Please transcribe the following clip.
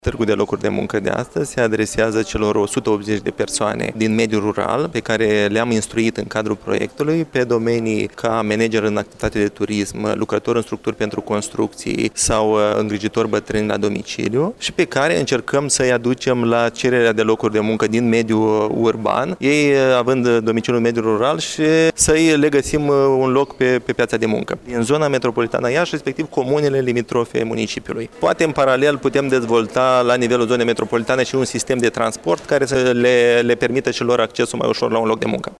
Târgul de locuri de muncă de astăzi se adresează celor 180 de persoane din mediul rural pe care le-am instruit în cadrul proiectului pe domenii ca manager în activitate de turism, lucrător în structuri pentru construcții sau îngrijitor bătrâni la domiciliu și pe care încercăm să-i aducem la cererea de locuri de muncă din mediul urban, ei având domiciliul în mediul rural și să-i le găsim un loc pe piața de muncă. Din zona metropolitană Iași, respectiv comunele limitrofe municipiului. Poate în paralel putem dezvolta la nivelul zonei metropolitane și un sistem de transport care să le permită celor accesul mai ușor la un loc de muncă.